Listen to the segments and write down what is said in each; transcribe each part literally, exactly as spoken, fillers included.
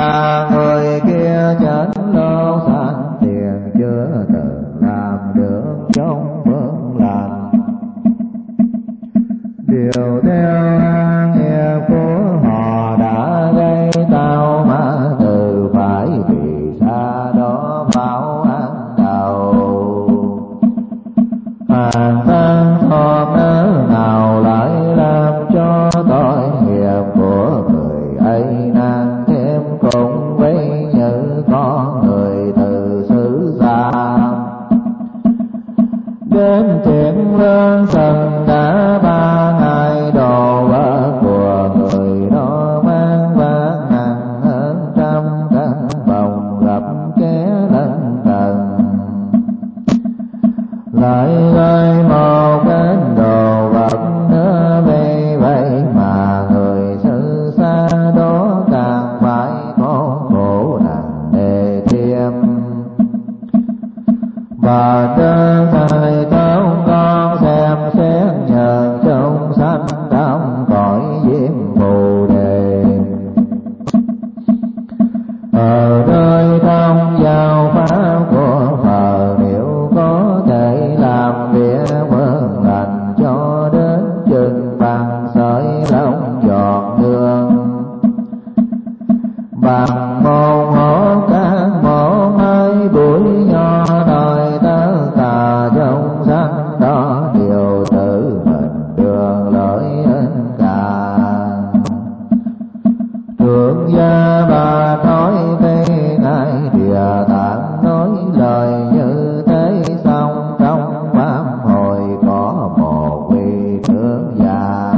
mà người kia chết lô sanh tiền chưa từng làm được trong phương lành. Điều theo an nghiệp của họ đã gây tao mà từ phải vì xa đó báo ăn đầu. Hàng tháng thọ nỡ nào lại làm cho tội nghiệp của người ấy nan thêm cùng với như con người từ xứ xa. Đến chuyện lương thần đã ba ngày đồ vật của người đó mang vác nặng hơn trăm cân bồng gặp kẻ lân trần. Lại gây một cái đồ vật nữa vì vậy mà người xứ xa đó càng phải có khổ nặng nề thêm. Và đơn thầy tao con xem xét nhờ trong sanh trong cõi diêm phù đề. Ở nơi thông giao pháp của Phật nếu có thể làm việc vâng lành cho đến chừng bằng sợi lông giọt nương. Bằng một hổ các một hai buổi nho đời tất cả trong sanh đó đều tự mình đường lợi ích cả. Thượng gia bà nói thế ngài địa tạng nói lời như thế xong trong pháp hội có một vị thượng gia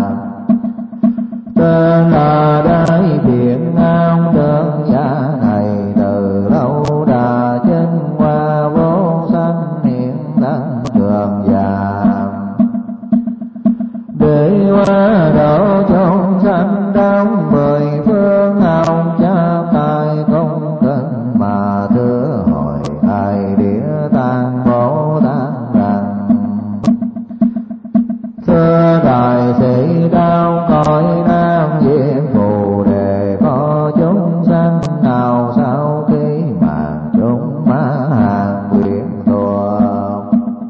tên là Đại Biện Ông. Thượng gia này từ lâu đã chân qua vô sanh hiện tăng trường già để qua độ trong sanh đông mười phương. Ông cha tài công cần mà thưa hỏi ai địa tạng Bồ Tát rằng: thưa đại sĩ đau cõi Nam Diêm Phù Đề có chúng sanh nào sau khi màn chúng ma hàng quyển thuộc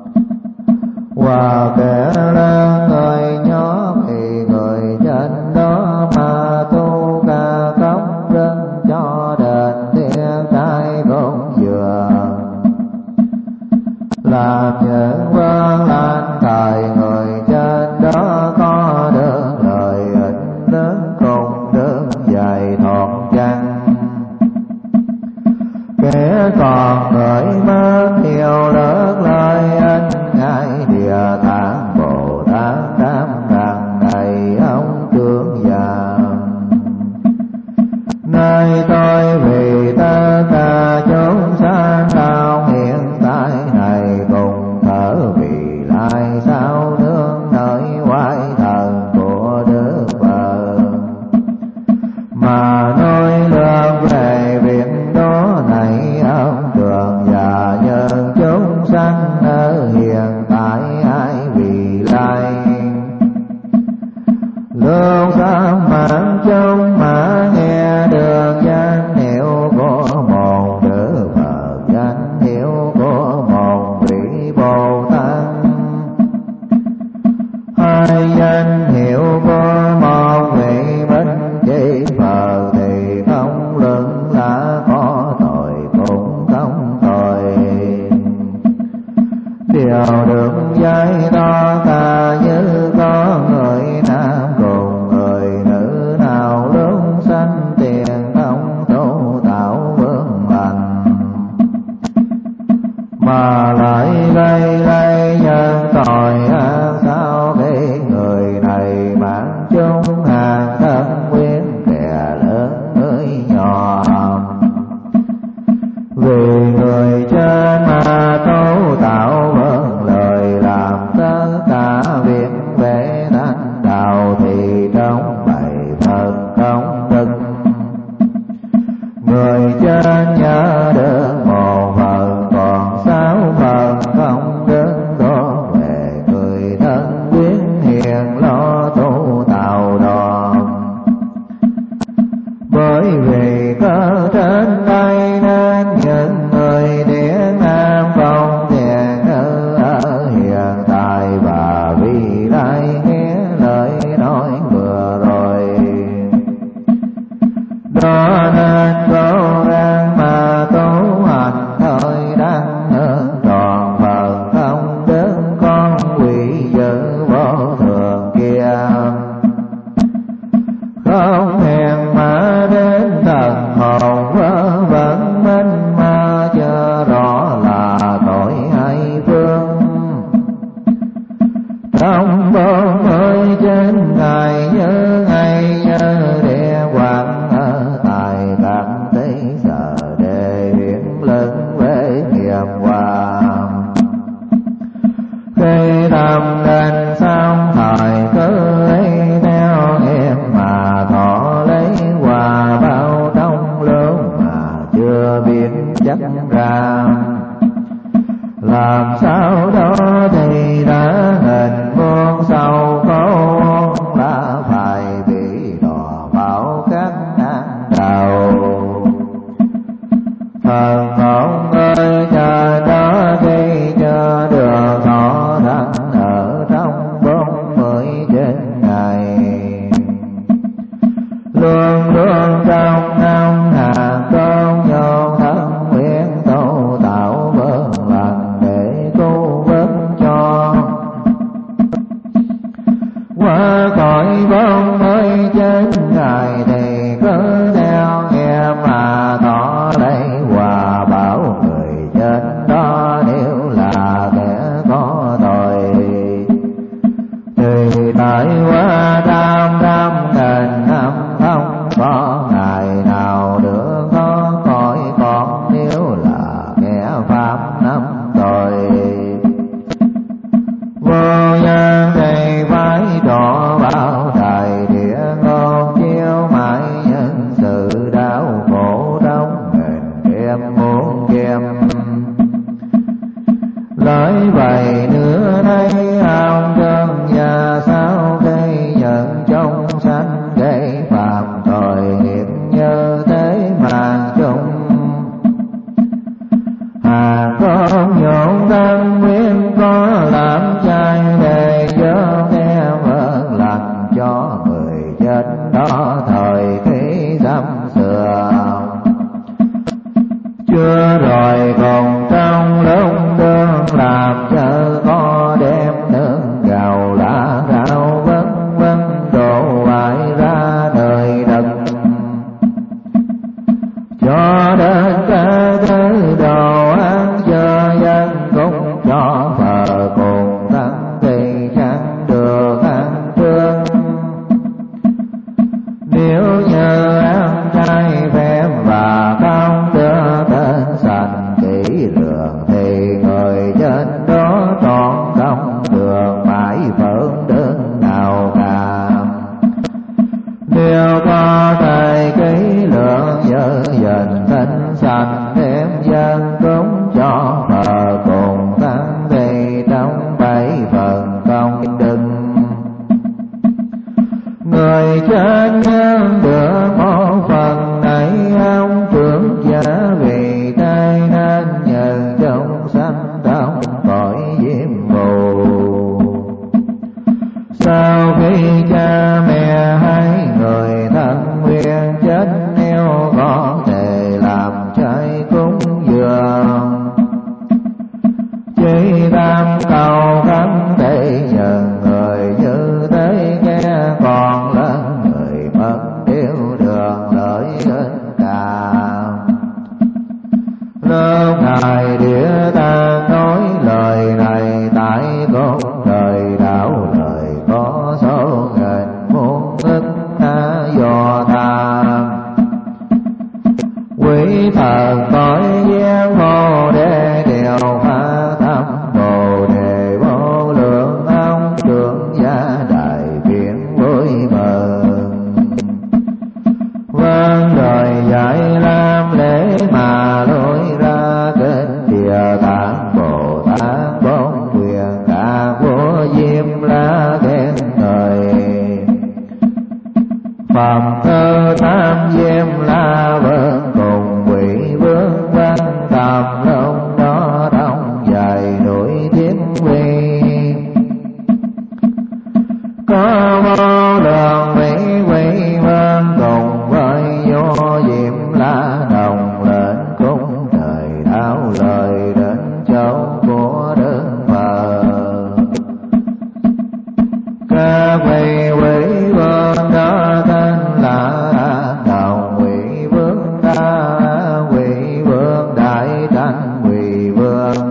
và kẻ lớn người nhỏ thì người trên đó mà tu ca công đức cho đền thiên trai cũng vừa làm những vâng lành thời người trên đó có được lợi ích lớn cùng được dày thoát chăng. Kẻ còn người mất nhiều được lợi ích ngài địa tạng Bồ Tát đáp rằng: này ông trưởng già, nay tôi vì tất cả chúng sanh đạo hiện tại này cùng thở vì lại sao nương nơi quái thần của Đức Phật mà nói lương về việc đó. Này ông trưởng già, nhân chúng sanh ở hiện tại ai vì lai lúc sao mạng chúng mà nghe được danh hiệu của một Đức Phật, danh hiệu của một vị Bồ Tát, hai danh hiệu của một vị Bích Chi Phật thì không luận là có tội cũng không tội. Điều được dạy đó cả như có người nam cùng người nữ nào lúc sanh tiền không tu tạo vướng lành mà lại gây gây nhân tội ác. Sao khi người này mang chung hàng thân quyến kẻ lớn người nhỏ vì người trên mà tu tạo vâng lời làm tất cả việc về thánh đạo thì trong bảy phần công đức người trên nhớ được một phần còn sáu phần công đức đó về người thân quyến hiền lo tu tạo đoàn. Bởi vì cơ chắc ra. Làm sao đó thì đã hình muôn sâu khôn, đã phải bị đọa vào các nạn đầu. Thần ông ơi chờ đó khi chưa được thọ đặng ở trong bốn mươi trên ngày, luôn luôn trong năm hàng con nhôn thân nguyện tu tạo vơn lành để cứu vớt cho qua khỏi bốn mươi trên ngày. Thì cứ theo nghe mà tỏ lấy hòa bảo người chết đó nếu là kẻ có tội, thì tại qua trăm trăm nghìn năm không có ngày nào được có khỏi. Còn nếu là kẻ phạm năm tội, vô nhân thì phải trọ bao đời địa ngôn, chiếu mãi nhân sự đau khổ trong nghìn đêm muôn đêm. Nói vậy nữa thấy ông chân và sao gây nhận trong sanh gây phạm tội nghiệp như thế mà chung. Hà con nhộn thân nguyên có làm trai để chớ nghe vợ lành cho người chết đó thời khi dăm xưa. Chưa rồi còn trong lúc đương làm chớ có đem nương gạo lá gạo vân vân đổ hoài ra đời đất. Cho đến cả thứ đồ ăn cho dân cũng cho phờ cùng tăng thì chẳng được ăn trương. Nếu như ăn chay phép và không đưa tên sành kỹ lường, thì người chết đó trọn không đường mãi phượng đứng nào cả. Nếu có thể kỹ lưỡng giữ gìn thanh sạch đem dân cúng cho phờ cùng tăng thì trong bảy phần công đức. Người chết nhân được một phần này ông trưởng giả vì đây nên nhờ trong sanh trong cõi diêm phù. Sau khi cha mẹ hai người thân nguyên chết, nếu có thể làm chay cúng dường, chỉ tam cầu khánh để nhận người như thế nghe còn lớn người mất điều đường lợi ích cả. Lúc ngài địa tạng nói lời này tại cung trời đạo lời có số nghìn muôn ức na do tham. Quý thần cõi giang hồ để điều phá tâm bồ đề vô lượng ông trưởng gia đại biện vui mừng. Vâng rồi dạy làm lễ mà lối ra kinh địa tạng Bồ Tát bốn quyền cả vua Diêm La khen ngợi. Phẩm cơ tam Diêm La vương cùng quỷ vương văn tầm long đó đông dài núi thiên quy. Có vô lượng vị quỷ vương cùng với vô Diêm La đồng lên cung trời đạo lời đến chỗ của Đức Phật. Các vị quỷ vương đó tên là đồng quỷ vương đa quỷ vương đại tranh quỷ vương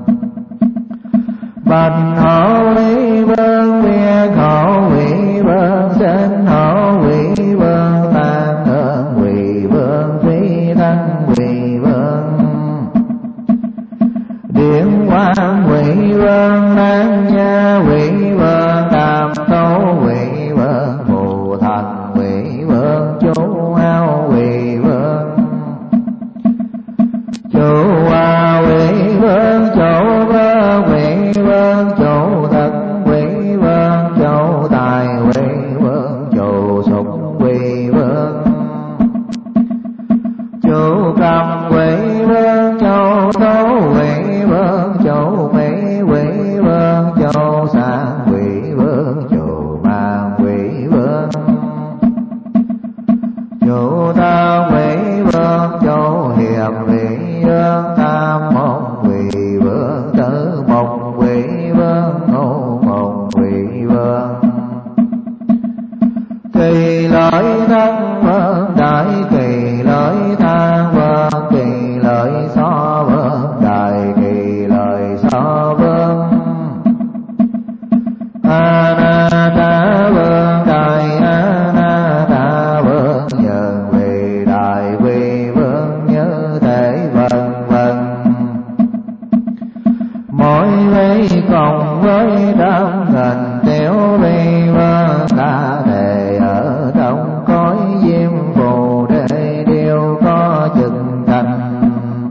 bạch hổ quỷ vương viên hổ quỷ vương sinh hổ quỷ vương tạng thượng quỷ vương phi thân quỷ vương điện quang quỷ vương nan nha quỷ vương tam tố quỷ vương phù thành quỷ vương chú hao quỷ vương chú Chủ cầm quỷ vương châu tố quỷ vương chủ mỹ quỷ vương châu sáng quỷ vương chủ mang quỷ vương chủ tam quỷ vương châu hiệp quỷ vương tam môn quỷ vương tứ môn quỷ vương ngũ môn quỷ vương kỳ lợi thân vương đại kỳ lợi tha vương kỳ lợi so vương đại kỳ lợi so vương a na ta vương đại a na ta vương nhân vì đại quy vương như thế vân vân mỗi vị cộng với trăm nghìn tiểu vi vương cả thể ở trong cõi diêm phù để đều có chừng thành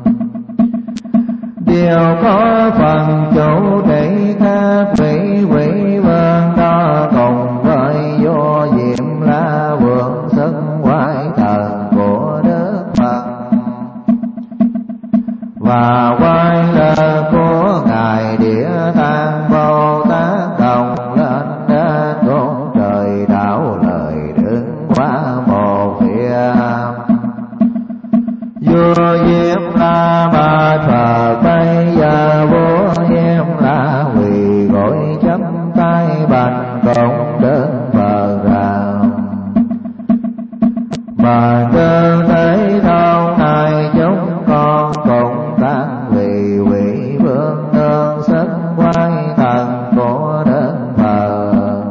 đều có phần chủ trị khác vị quỷ vương đó cùng với vô diệm la vương xưng quái thần của Đức Phật và quay lời của ngài Địa Tạng Bồ Tát đồng lên đến con trời đạo lời đứng qua một phía vua Diêm La Ba Phật bây giờ vua Diêm La quỳ gối chắp tay bạch cộng đến Phật rằng mà cơ thế thâu này chúng con cùng các vị quỷ vương nương sức quay thần của Đức Phật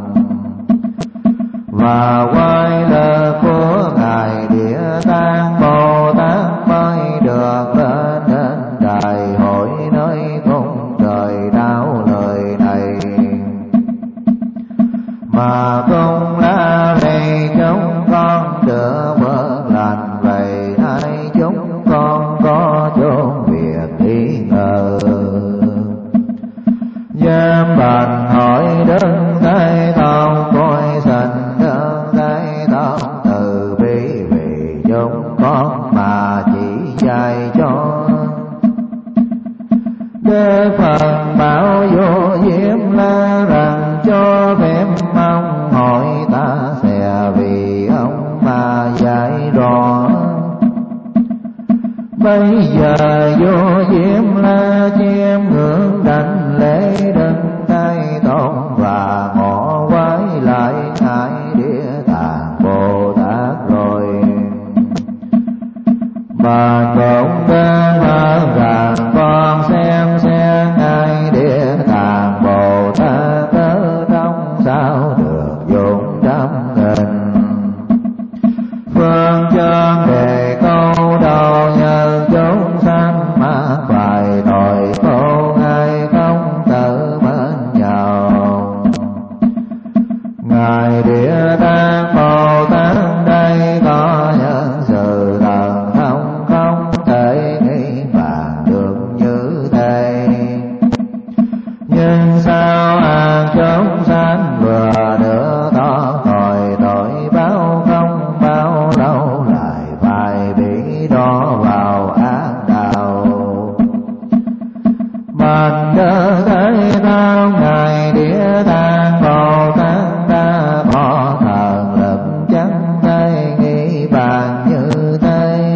và quay lời của ngài Địa Tạng Bồ Tát mới được lên đến đại hội nơi cung trời đạo lời này mà cung la vì chúng con được vỡ lành vậy ai chúng con có chốn việc nghi ngờ giam bàn hỏi đơn Thế Tôn coi sanh đơn Thế Tôn từ bi vì chúng con mà chỉ dạy cho Đức Phật bảo vô Diêm La rằng cho phép mong hỏi ta sẽ vì ông mà dạy rõ bây giờ vô Diêm La chiêm ngưỡng đảnh lễ Đức Thế Tôn và ngỏ quái lại ngài Địa Tạng Bồ Tát rồi bà cũng đơn hơn rằng con xem xem ngài Địa Tạng Bồ Tát ở trong sao được dụng trăm nghìn phương chân đề câu đầu nhờ chúng sanh mà phải tội khổ ngài không tự mến nhau ngài Địa Tạng Bồ Tát đây có nhân sự thần thông không thể nghĩ bàn được như thế nhưng sao hàng chúng sanh vừa được to khỏi tội báo không bao lâu lại phải bị đọa vào ác đạo bằng cơ thế thao ngài Địa Tạng Bồ Tát đã có thần lực chẳng thể nghĩ bàn như thế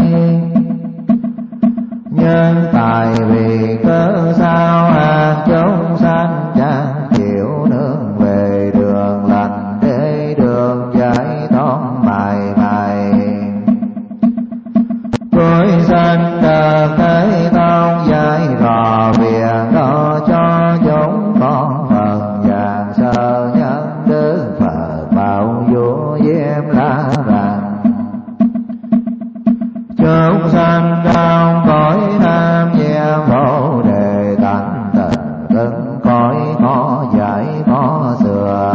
nhưng tại vì cớ sao hàng chúng sanh chẳng chịu nương về đường lành để đường giải thoát mài mài cuối sanh đời Thế Tôn dạy rõ việc đó cho chúng con phần vàng sơ nhân Đức Phật bảo vua Diêm La rằng chúng sanh trong cõi nam diêm phổ đề tánh tình cứng cõi khó giải khó sửa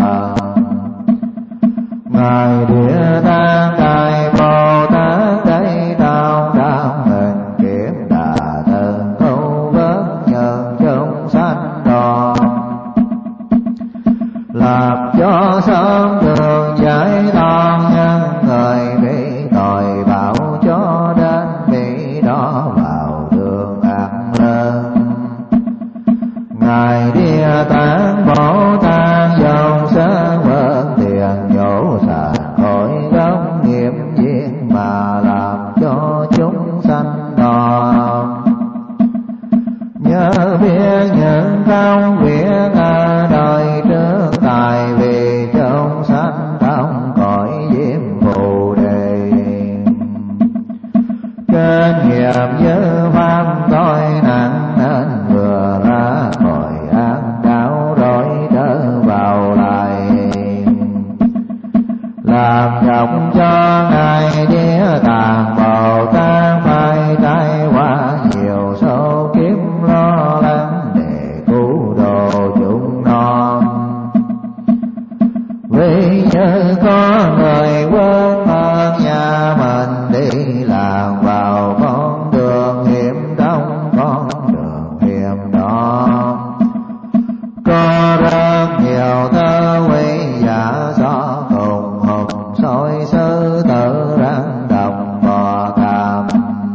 ngài Địa Tạng Đại Bồ Tát đây tao đang mình kiếm đà từng tu vớt nhân chúng sanh đó làm cho sớm đường giải thoát nhân người bị tội bảo cho đến bị chúng sanh đò. Nhớ biết những công việc ở đời trước, tại vì chúng sanh trong cõi diêm phù đề. Trên nghiệp dư pháp tôi nặng nên vừa ra khỏi ác đạo rồi trở vào lại, làm trọng cho ngài Địa Tạng Bồ Tát phải trải qua nhiều số kiếp lo lắng để cứu độ chúng non. Vì như có người quên mất nhà mình, đi lạc vào con đường hiểm, trong con đường hiểm đó có rất nhiều tơ quý giả do cùng hùng soi sư tử rắn đồng bò cạp.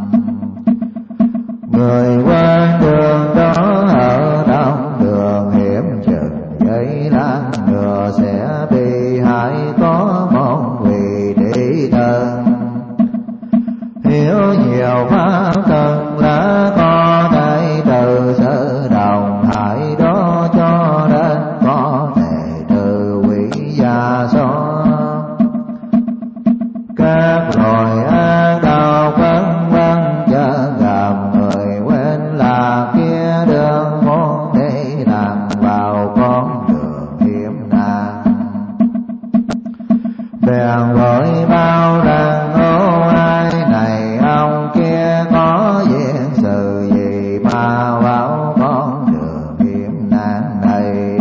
Người qua đường đó ở trong đường hiểm, chừng giây lát nữa sẽ bị hại. Có một vị tỷ thần hiểu nhiều pháp từng là có thể từ sự đồng hại đó cho đến có thể trừ quỷ già so các loài ác đạo vân vân. Chớ gặp người quên là kia đường muốn đi lạc vào con đường hiểm nạn, bèn vội bao rằng ô ai này ông kia có duyên sự gì mà vào con đường hiểm nạn này.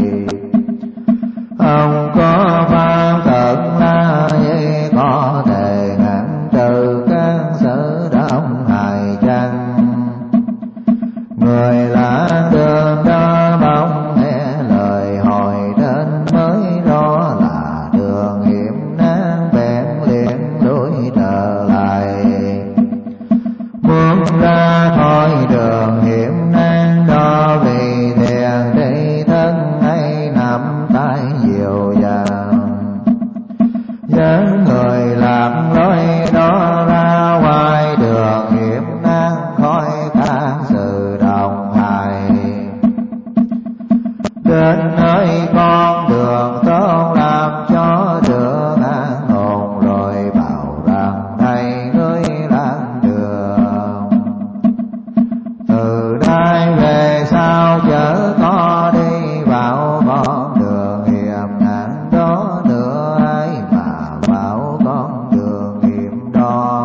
Ông có pháp tận la gì có thể ngăn trừ các sự động hại chăng? Người lạ đường đó bỗng nghe lời hỏi đến mới rõ là đường hiểm nan, bèn liền lối trở lại, muốn ra khỏi đường hiểm nan đó. Vì thiền tri thân ấy nắm tay dịu dàng, dẫn người làm lối đó ra ngoài đường hiểm nan, khỏi các sự đồng hại. Đến nơi con đường tốt làm cho được an ổn, rồi bảo rằng thầy ngươi làm đường. Từ đây về sau chớ có đi vào con đường hiểm nạn đó nữa, ai mà vào con đường hiểm đó.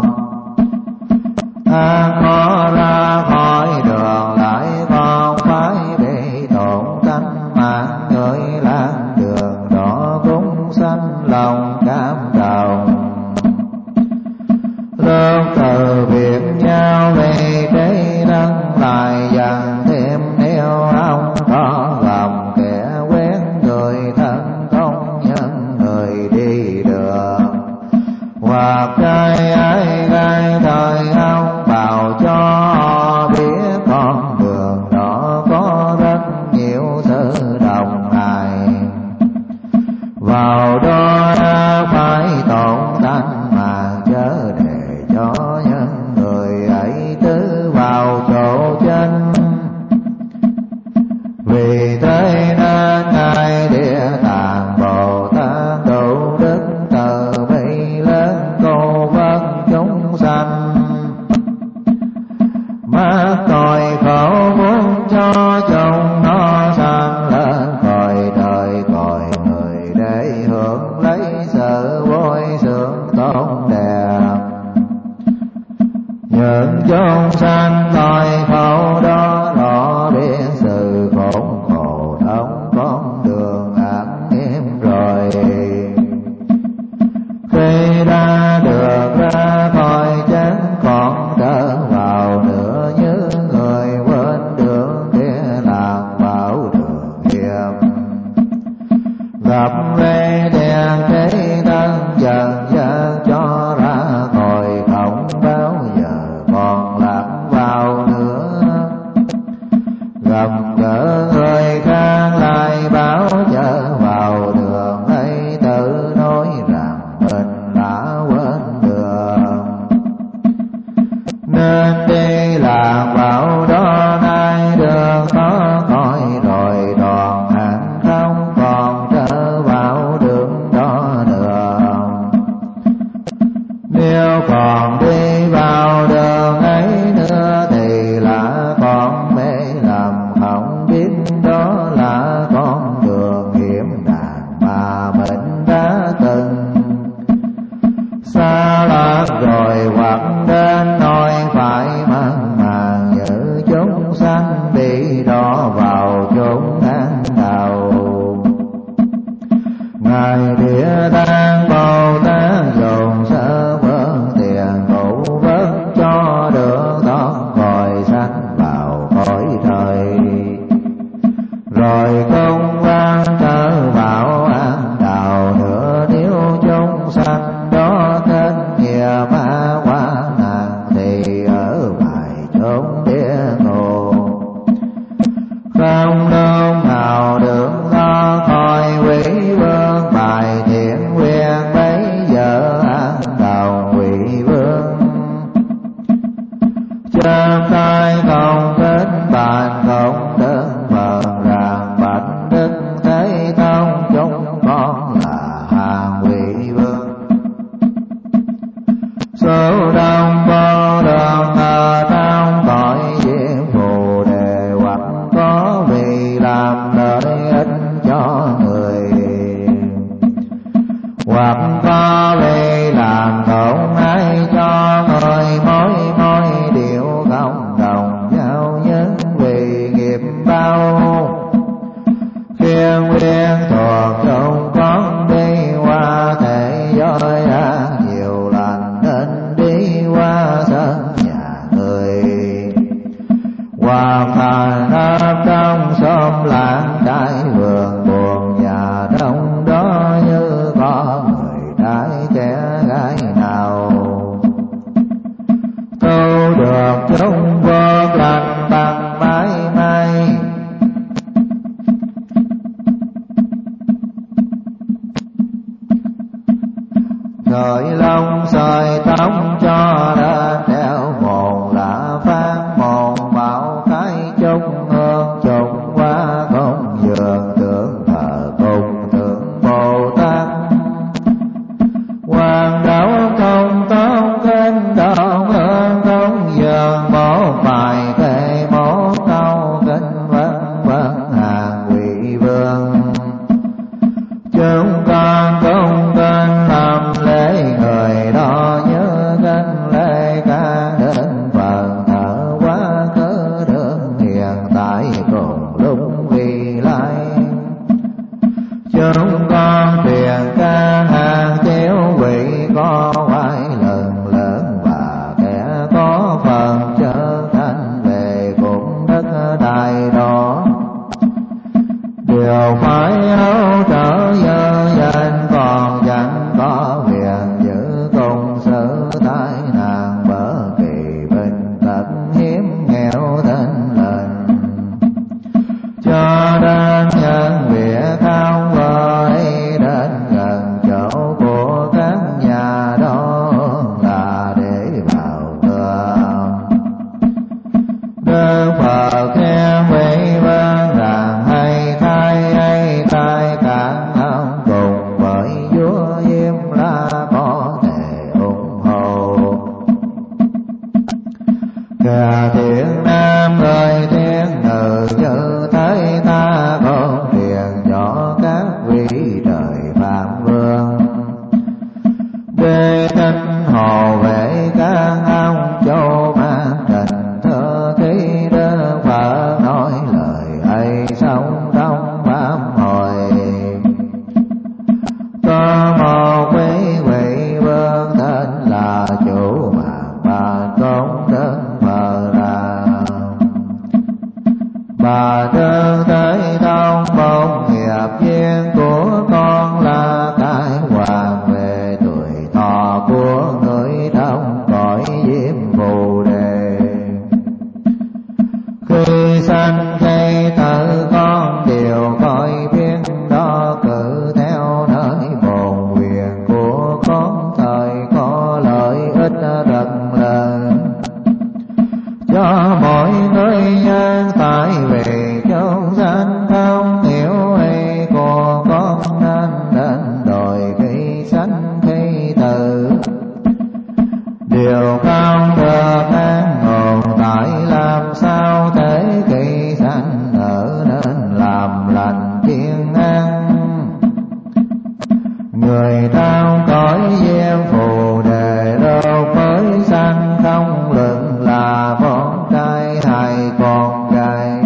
Ta có ra khỏi đường lại còn phải bị tổn tánh mạng, người làm đường đó cũng sanh lòng cảm động. Lúc từ biệt nhau về đây nâng lại dần thêm, nếu ông có gặp kẻ quen người thân công nhân người đi đường, hoặc trai ai gái thời ông bảo cho biết con đường đó có rất nhiều sự đồng hại. Vào đó phải tổn tánh mà chớ để cho những người ấy tứ vào chỗ chân. Vì thế nên ngài Địa Tạng Bồ Tát độ đức từ bi lớn, cô vấn chúng sanh mà cõi khổ muốn cho chúng nó sang lên cõi đời cõi người, để hưởng lấy sự vui sướng tốt đẹp. Những chúng sanh cõi khổ đó rõ biết sự khốn khổ trong con đường ác nghiêm rồi. Khi đã được ra khỏi chẳng còn trở vào nữa, như người quên đường kia lạc vào đường hiểm. Gặp về đèn thế thân dần dần cho ra khỏi không bao giờ còn lạc vào nữa nên đi lạc vào đó nay được có cõi rồi đoàn hạnh không còn trở vào đường đó nữa. Nếu còn đi vào đường ấy nữa thì là con mê lầm không biết đó là con đường hiểm đàng mà mình đã từng xa lắc rồi, hoặc đến nỗi phải mang màng như chúng sanh bị đọa vào chốn ác đạo. Ngài Địa Tạng Bồ Tát dùng sơ vương tiền ngũ vất cho được thoát khỏi sanh vào cõi trời, rồi công văn trở vào ác đạo nữa. Nếu chúng sanh đó kết nghiệp ma quá nạn thì ở ngoài chốn địa ngục không lúc nào được thoát khỏi quỷ vương. Bài thiện nguyện bấy giờ ác đạo quỷ vương chắp tay công kính bàn công đức phần rằng bạch Đức Thế Tôn chúng con là hàng quỷ vương. Số đông vô lượng ở trong cõi diêm phù đề, hoặc có vì làm lợi ích cho người, hoặc có vì làm tổn ái cho người, mỗi mỗi điều không đồng nhau những vì nghiệp bao. Kiên quyết thuộc chúng con đi qua thế giới ác nhiều lần nên đi qua sân nhà người, hoặc thành ấp trong xóm làng trái vườn buồn nhà đông đó, như có người trai trẻ gái nào tu được chúng vô lành bằng mãi mãi. Thời long sợi tóc cho đã đeo mồn là phát mồn bảo cái chung hương chung qua công dường tượng thờ cùng tượng Bồ Tát. Hoàng đạo công tông kinh đạo hương công dường một bài kệ một câu kinh vân vân hàng quỷ vương. Chúng con cung kính làm lễ người đó nhớ kinh lễ ca đến phần thở quá khứ đương hiện tại cùng lúc vì lai. Chúng con truyền ca hàng chiếu vị có oai lần lớn và kẻ có phần trở thành về cùng đất đai đó, đều phải hỗ trợ dơ danh, còn chẳng có việc giữ công sự tai nạn bỡ kỳ bệnh tật hiếm nghèo tên lần. Cho đến nhân việc không với đến gần chỗ của các nhà đó là để vào tường. Đức Phật khen vị vương rằng hay thay hay thay các ông cùng với vua Diêm La có thể ủng hộ. Cả thiện nam người thiên nữ như thấy ta không truyền cho các vị trời phạm vương, để tinh hồ vệ các ông châu ma trình thơ khi Đức Phật nói lời ấy sống trong pháp hội. Có một quý vị vương tên là chủ mạng và công đức Phật là cho mọi người nhân tại vì chúng sanh không hiểu hay của con nên đến đòi khi sanh khi tử. Điều không được an ổn tại làm sao thể khi sanh nở nên làm lành thiên an. Người trong cõi diêm phù đề đâu mới sanh không luận là con trai hay con gái.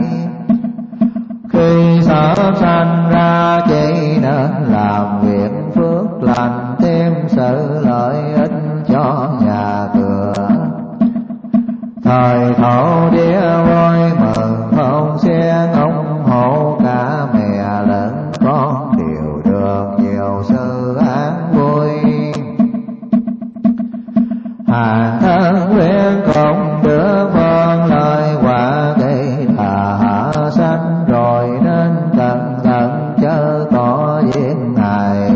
Khi sớm sanh ra chỉ nên làm việc phước lành thêm sự lợi ích cho nhà cửa. Thời thổ địa vui mừng không xen ủng hộ cả mẹ lẫn con đều được nhiều sự an vui. Hàng thân quyến cùng được vâng lời quả gây là hạ sanh rồi nên cẩn thận chớ có giết ngài.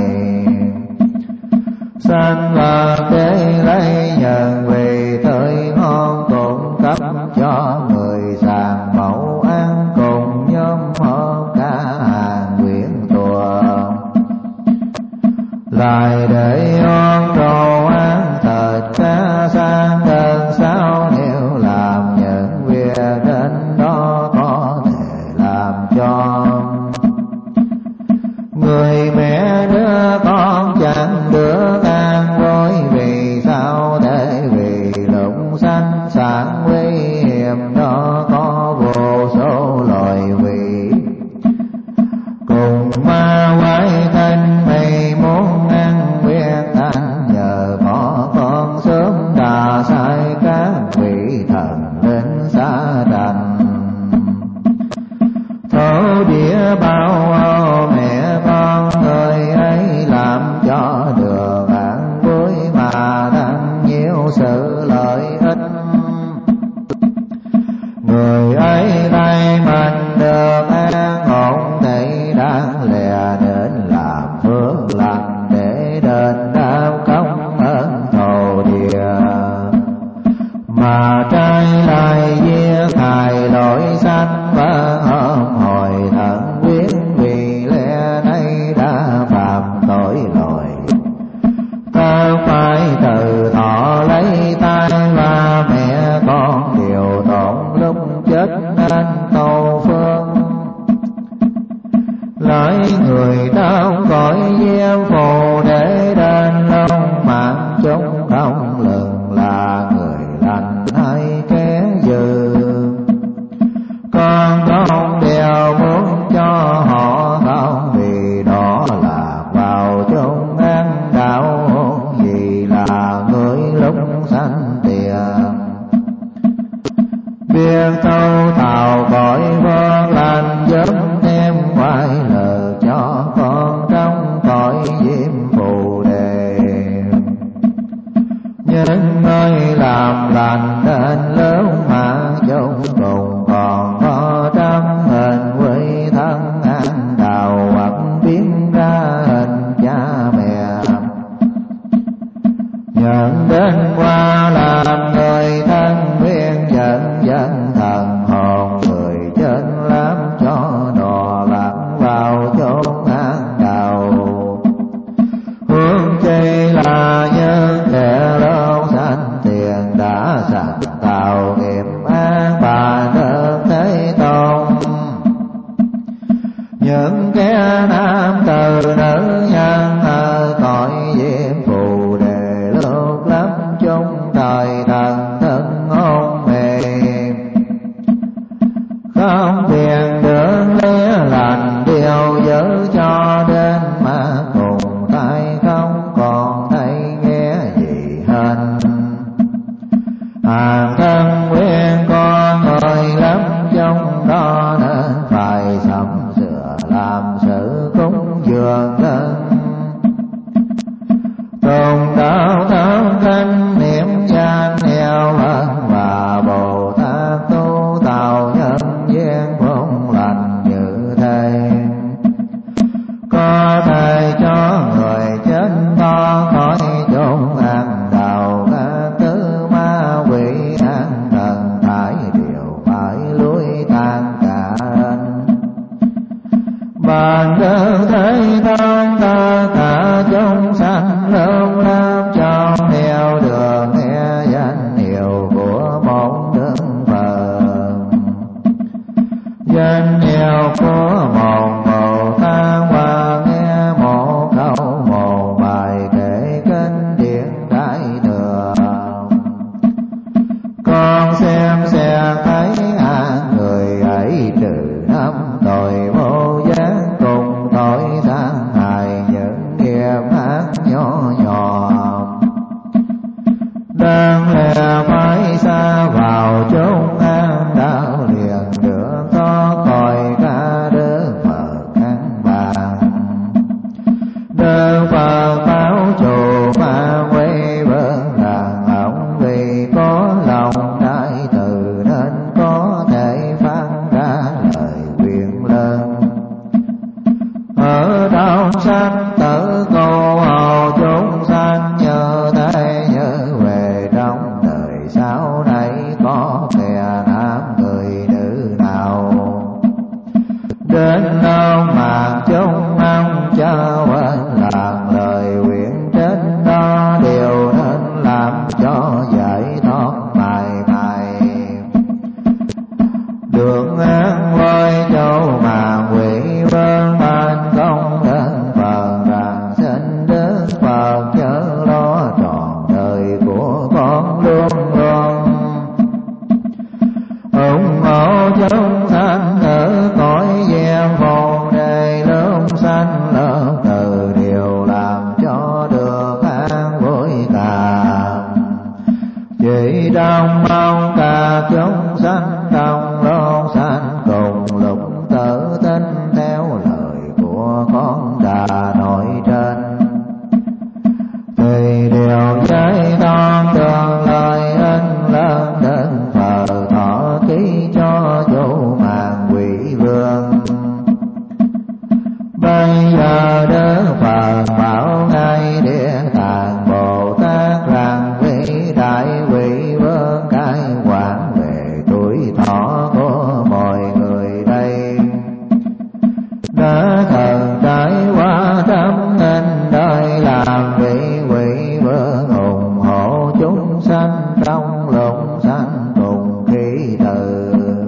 Sanh là để lấy nhân vì tươi ngon cung cấp cho người sàng mẫu ăn cùng nhóm họ cả hàng quyến tùa. Lại để on đồ ăn thịt cá sang đơn sao nếu làm những việc đến đó có thể làm cho. Người mẹ đứa con chẳng được an vui vì sao để vì lúc sanh sản nguy hiểm đó có vô số loài vị. Cùng ma quái thanh mày muốn ăn quyết ăn nhờ bỏ con sớm đà sai các vị thần lên xa đành. Thổ địa bao ô mẹ con người ấy làm cho được an vui mà đang nhiều sự lợi ích. Người ấy nay mình được an ổn thì đáng lẽ đến làm phước lành để đền đáp công ơn thổ địa. Mà trái lại giết hại lỗi sanh và hôm hồi thận quyết vì lẽ này đã phạm tội lỗi. Ta phải từ thọ lấy tay và mẹ con đều tổn lúc chết nên tâu phương. Lại người trong cõi diêm phù để đến long mạng chúng không lường là người lành hay kẻ dữ. Con không đều muốn cho họ không vì đó là vào chung ăn đạo vì là người lúc sanh tiền. Biết thâu tạo cõi vơ lành giúp thêm quay lờ cho con trong cõi diêm phù đề. Những nơi làm lành nên lớn mà chung cùng còn có trăm hình quý thân ăn đào hoặc biến ra hình cha mẹ. Nhận đến qua làm người thân nguyên dẫn dẫn thần hồn người trên danh hiệu của một Bồ Tát và nghe một câu một bài kệ kinh điển Đại Thừa. Con xem sẽ thấy à người ấy trừ năm tội vô gián cùng tội sát hại những nghiệp ác nhỏ nhỏ, đang lẽ phải xa vào chốn an đạo liền được có coi cả Đức Phật an bàn. Đức Phật báo chủ ma quay vâng rằng ông vì có lòng đại từ nên có thể phát ra lời quyền lớn. Ở trong sanh tử cô hầu chúng sanh nhớ thế nhớ về trong đời sau này có kẻ nam người nữ nào đến đâu mà chúng ông cho quên làm lời nguyện trên đó đều nên làm cho giải thoát mãi mãi được an vui châu mà quỷ vương ban công đến Phật rằng xin Đức Phật chớ lo trọn đời của con luôn luôn ủng hộ chúng sanh ở cõi gieo phồn đề lương sanh lỡ từ điều làm cho được an vui cả. Chỉ trong mong cả chúng sanh trong lon sanh cùng lúc tự tin theo lời của con Đà Nội trên, thì điều giải thoát đường lời ân lớn đến Phật thọ ký cho chủ màn quỷ vương. Bây giờ Đức Phật bảo ngay Địa Tạng Bồ Tát rằng vị đại quỷ vương cai quản về tuổi thọ của mọi người đây đã từng trải qua trăm nghìn đời làm vị quỷ vương ủng hộ chúng sanh trong lục sanh cùng khí từ.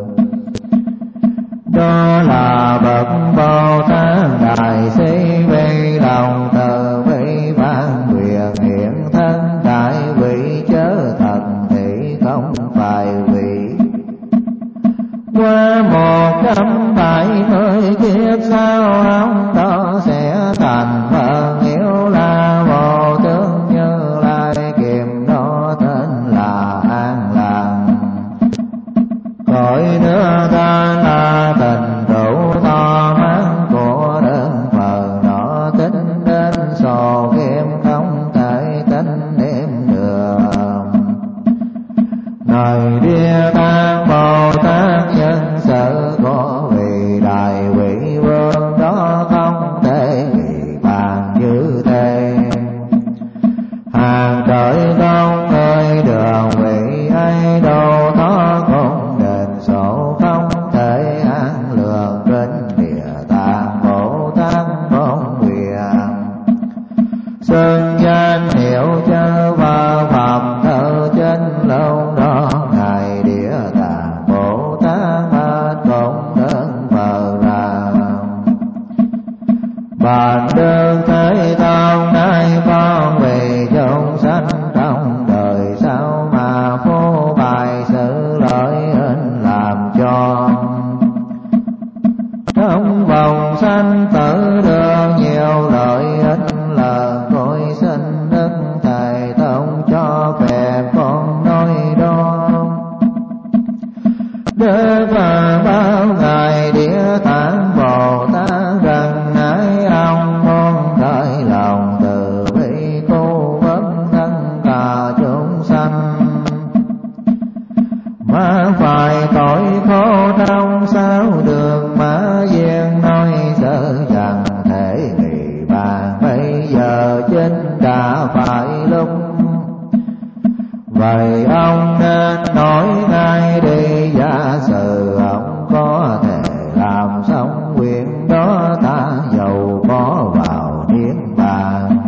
Đó là bậc Bồ Tát đại sĩ vì lòng từ bi ban quyền hiện thân đại vị chớ thần thì không phải vị. Qua một trăm bảy mươi kiếp sau ông đó sẽ thành Phật hiểu là vô tướng Như Lai kiềm đó tên là An Lạc. Cõi nước ta là tình đủ to mãn của Đức Phật nó tính đến sổ game không thể tính đếm được. Này Địa Tạng Bồ Tát nhân sự có vị đại quỷ vương đó không thể bị bàn như thế. Hàng trời đông ơi đường vị ấy đâu có không đền sổ không thể an lường trên Địa Tạng Bồ Tát bốn quyền. Xưng danh hiệu chớ và phạm thơ trên lâu đó ngài Địa Tạng Bồ Tát mà cũng đơn Phật rằng bản đương Thế Tôn nay con vì chúng sanh trong đời sau mà phô bày sự lợi ích làm cho trong vòng sanh tử được nhiều lợi ích là cội sinh Đức Thầy Tôn cho phép con nói đó. Đức Phật báo ngài Địa Tạng Bồ Tát rằng nãy ông muốn khởi lòng từ bi cứu vấn thân cả chúng sanh mà phải tội khổ trong sao đường mà duyên nói sợ rằng thể bị bàn bây giờ chính đã phải lúc. Vậy ông nên nói ngay đi giả sử ông có thể làm xong nguyện đó ta giàu có vào niết bàn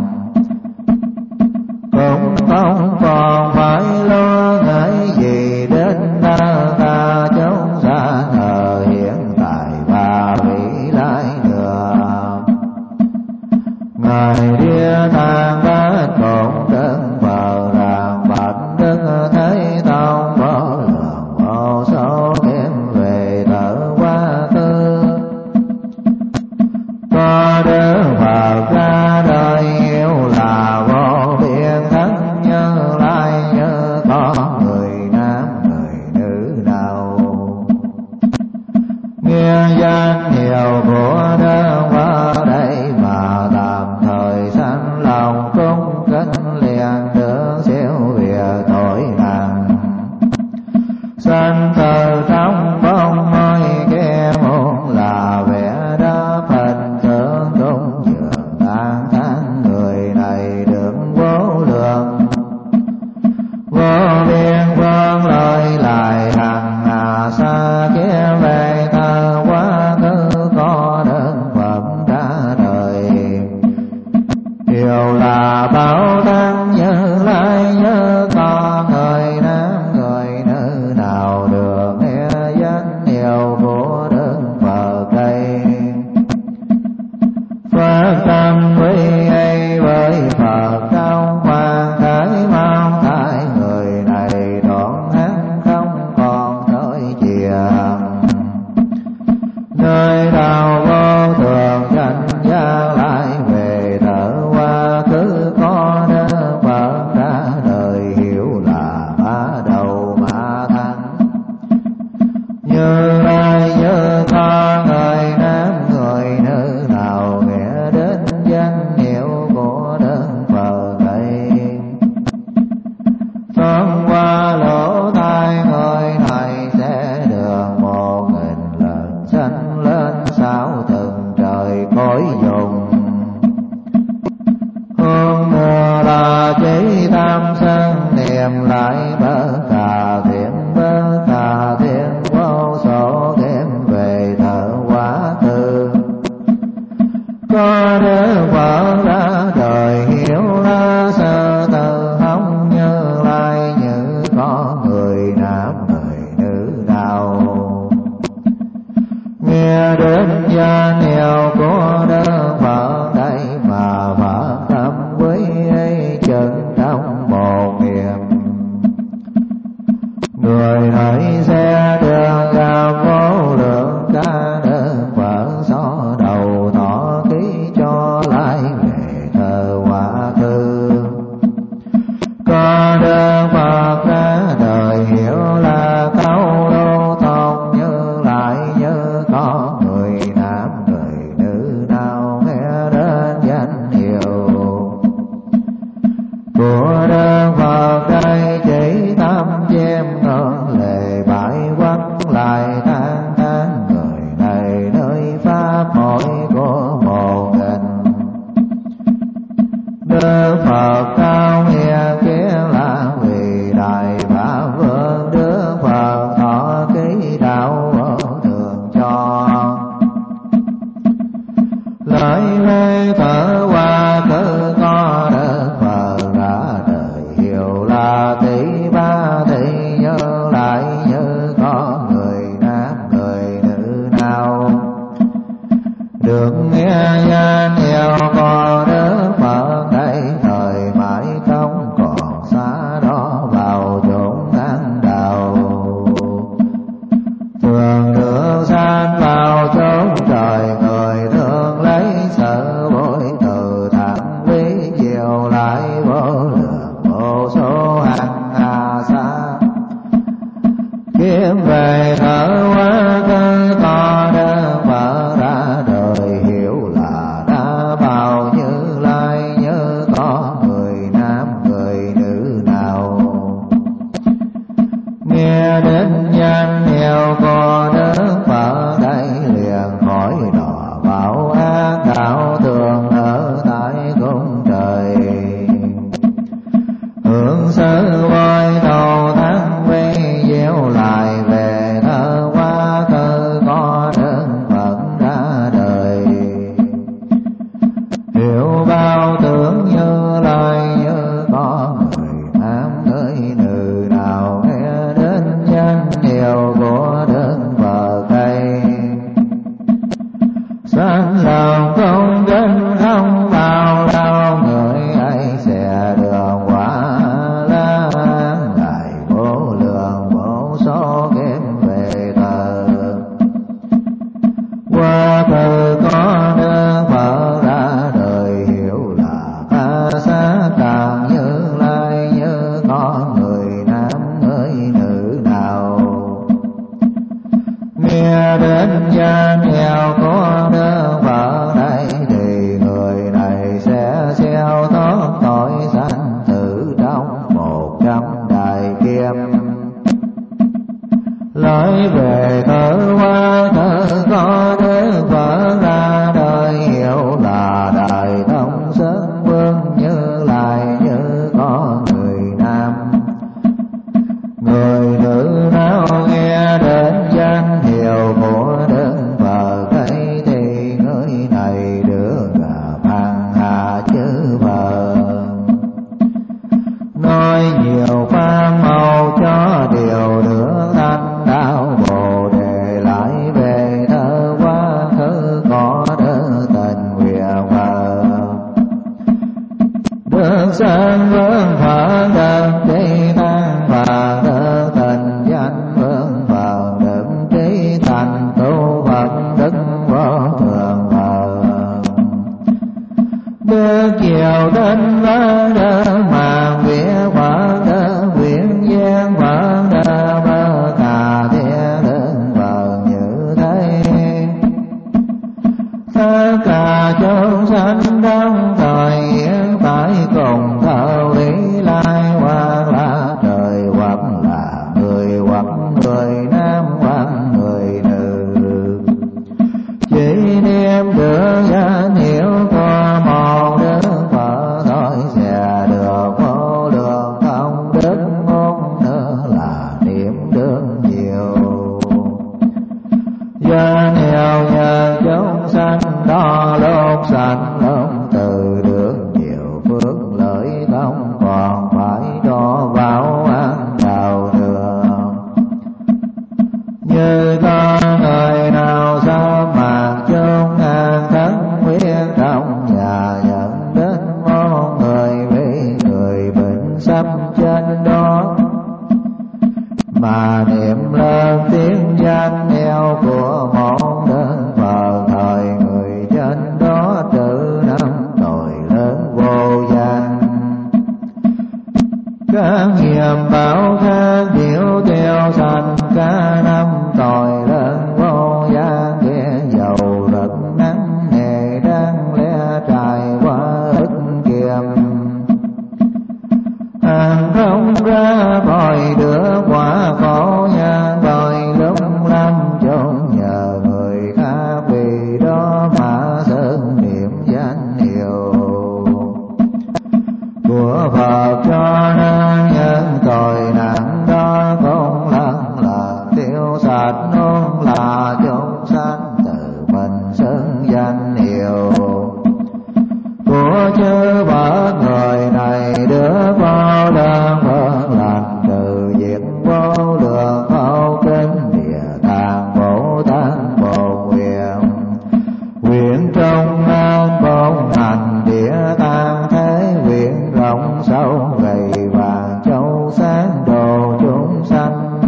cũng không còn phải lo ngại gì đến ta ta chúng danh hiệu của Đức Phật đây mà tạm thời sanh lòng cung kính liền được siêu việt tội nặng. Sanh từ trong bóng mây kia muốn là vẻ đó phần thượng cung dường tán thán người này được vô lượng vô biên phương lời lại hằng hà xa kia về ta quá khứ có đơn phẩm ra đời. Điều là bảo tăng như lai như có người nam người nữ nào được nghe danh hiệu của Đức Phật đây. Phật tâm quy ấy với Phật trong hoàng khởi mong tại người này đoạn hắn không còn tới chìa nơi đạo vô thường tranh gia lại về thở quá khứ có Đức Phật ra đời hiểu là ba đầu ma thắng. Như lai như có người nam người nữ nào nghe đến danh hiệu của Đức Phật ấy. Thoáng qua lỗ tai người này sẽ được một nghìn lần sanh lên sáu tầng trời cõi dùng. Hương mùa là chỉ tam sân niệm lại bơ cà thiện bơ cà thiện vô số đêm về thở quá khứ. Có Đức Phật ra đời hiểu ra sơ từ hông như lai như có người nam người nữ nào nghe đến danh hiệu của Đức Phật đây mà Phật tâm quý ấy chân trong một niệm. Người này sẽ được gặp vô lượng ca Đức Phật xó đầu tỏ ký cho lại về thờ quá khứ. Có Đức Phật ra đời hiểu là câu đô tôn như lại như có người nam người nữ nào nghe đến danh hiệu của Đức Phật đây chỉ tâm chim ngân lệ bãi quăng lại than than người này nơi pháp hội của một nghìn. Đức Phật cao nghĩa kia là vì đại pháp vương Đức Phật thọ ký đạo vô thường cho lại lê thở qua khứ có Đức Phật ra đời hiểu là tỷ ba tỷ như lại như có người nam người nữ nào được nghe danh hiệu của Đức Phật đây thời mãi không còn xa đó vào chốn an đạo. Thường được sanh vào chốn trời người thường lấy sự vui từ thẳng quý diệu lại vô lượng vô số hằng hà xa kiếm về thở quá khứ có Đức Phật ra đời hiểu là đã bao như lai như có người nam người nữ nào nghe đến danh hiệu của Đức Phật đây liền khỏi đọa vào ác đạo thường ở tại cung trời. Hưởng sự voi đầu thắng vi diệu lại về thơ quá khứ có Đức Phật ra đời hiểu bao tưởng như lai như có người nam người nữ nào nghe đến danh hiệu của Đức Phật đây. Sanh lòng công kính không bao đâu người ấy sẽ được quả la ngài vô lượng vô số kiếp về thờ. Qua từ có Đức Phật ra đời hiểu là ta xa càng như lai như có người nam người nữ nào nghe đến danh Lối về thở qua thở có Đức Phật ra đời, hiểu là đời Thông Sơn Vương Như Lai như có người nam. Người nữ nào nghe đến danh hiệu của Đức Phật ấy thì người này được gặp hàng hà chư Phật. Nói nhiều pháp màu cho điều được thanh đạo Bồ Đề, lại về thơ quá khứ có đức tình nguyện Phật. Đức sanh vương Phật đấng trí tăng Phật, đức tình danh vương Phật đấng trí thành tu Phật, đức vô thường Phật. Đức chiều tinh Phật đức mạng vía Phật, đức viễn gian Phật đức bơ cà thiên đức Phật như thế. Tất cả chúng sanh trong thời hiện tại cùng thâu lý lai, hoặc là trời hoặc là người, hoặc người nam hoặc người nữ, chỉ niệm được danh hiệu của một Đức Phật thôi sẽ được vô lượng thông đức, ngôn nữa là niệm được nhiều. Danh hiệu nhờ chúng sanh đó lúc sanh lâm từ được nhiều phước lợi, không còn phải đo vào ăn đạo nữa. Như có người nào sao mà chung an thân nguyện trong nhà, nhận đến một người bị người bệnh sắp chết đó, mà niệm lớn tiếng danh hiệu của một Đức Phật, thời người chết đó trừ năm tội lớn vô danh. Các nghiệp báo khác điệu tiêu sanh cả năm tội lớn vô gian, kia dầu rất nắng nề đang lẽ trải qua ức kiềm. Hàng không ra bồi đứa quả khổ nhân, bồi lúc lâm chốn nhờ người khác, vì đó mà sơn niệm danh hiệu của Phật, cho nên những tội nặng đó cũng lần lần tiêu sạch, luôn là chúng sanh tự mình xưng danh hiệu của chư Phật. Người này được vô lượng phước lành, từ diệt vô lượng khổ kinh địa tạng Bồ Tát Bồ Nguyện. Nguyện trong an bổn hành địa tạng thế, nguyện rộng sâu gầy vàng châu sáng độ chúng sanh.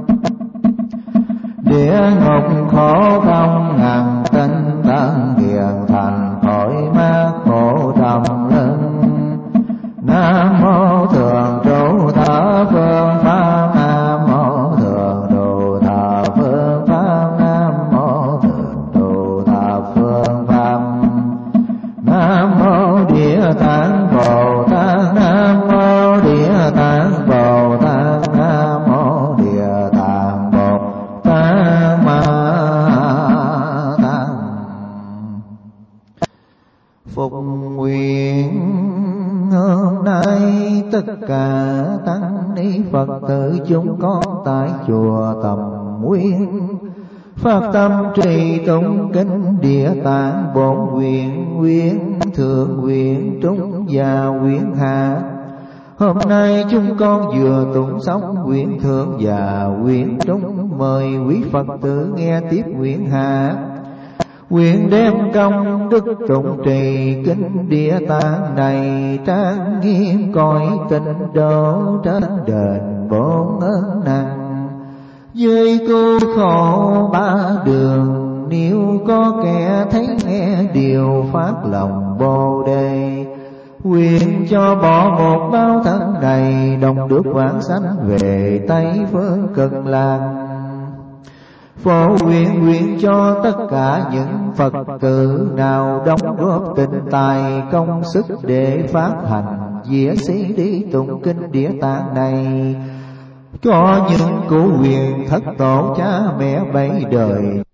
Địa ngục khổ không ngàn tinh tấn, hiền thành khỏi mát khổ trầm lưng. Nam mô thường trụ thở phương pháp, nam mô thường trụ thở phương pháp, nam mô thường trụ thở phương pháp. Nam mô Địa Tạng Bồ Tát, nam mô Địa Tạng Bồ Tát, nam mô Địa Tạng Bồ Tát Ma Tát. Phục nguyện hôm nay tất cả tăng ni Phật tử chúng con tại chùa Tầm Nguyên phát tâm trì tụng kinh Địa Tạng bổn nguyện, nguyện thượng nguyện trung và nguyện hạ. Hôm nay chúng con vừa tụng xong nguyện thượng và nguyện trung, mời quý Phật tử nghe tiếp nguyện hạ. Nguyện đem công đức tụng trì kinh Địa Tạng này, trang nghiêm cõi tịnh độ trên đền bốn ơn nặng. Với cứu khổ ba đường, nếu có kẻ thấy nghe điều phát lòng Bồ Đề. Nguyện cho bỏ một bao thân này, đồng được vãng sanh về Tây phương Cực Lạc. Phổ nguyện nguyện cho tất cả những Phật tử nào đóng góp tịnh tài công sức để phát hành dĩa xí đi tụng kinh Địa Tạng này, cho những cụ quyền thất tổ cha mẹ bảy đời